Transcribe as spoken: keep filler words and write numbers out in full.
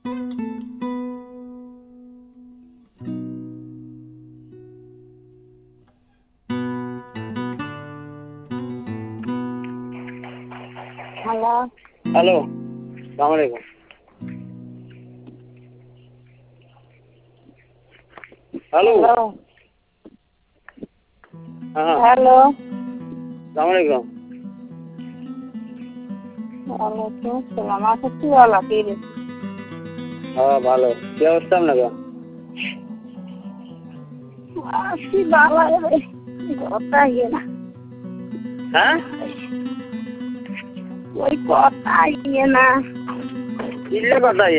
Hello hello আসসালামু আলাইকুম। Hello হ্যাঁ হ্যালো আসসালামু আলাইকুম। ওয়ালাইকুম আসসালাম। আচ্ছা কি বলো কি রে? হ্যাঁ ভালো, কি অবস্থা আপনার? আছি ভালো রে, কথা ইয়ে না হ্যাঁ ওই কথা ইয়ে না কিসের কথা?